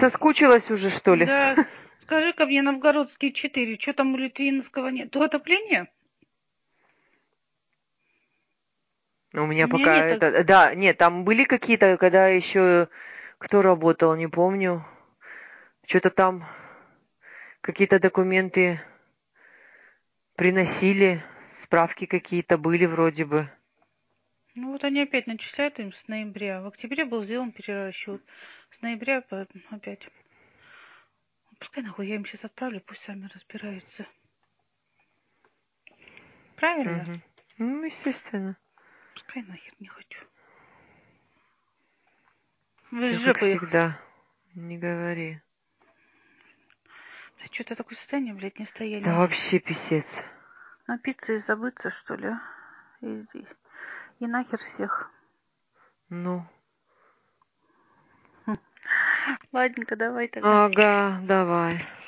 соскучилась уже, что ли? Да. Скажи-ка мне, Новгородский 4, что там у Литвинского нет? То отопление? У У меня меня пока нет. это... Да, нет, там были какие-то, когда еще... Кто работал, не помню. Что-то там какие-то документы приносили, справки какие-то были вроде бы. Ну вот они опять начисляют им с ноября. В октябре был сделан перерасчет. С ноября опять. Пускай нахуй, я им сейчас отправлю, пусть сами разбираются. Правильно? Мгм. Ну, естественно. Пускай нахер не хочу. Все Вы как жопы их. всегда. Не говори. Что-то такое состояние, блядь, не Да стояние. вообще писец. Напиться и забыться, что ли? И нахер всех. Ну. Ладненько, давай тогда. Ага, давай.